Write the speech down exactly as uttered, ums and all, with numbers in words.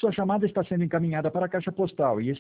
Sua chamada está sendo encaminhada para a caixa postal e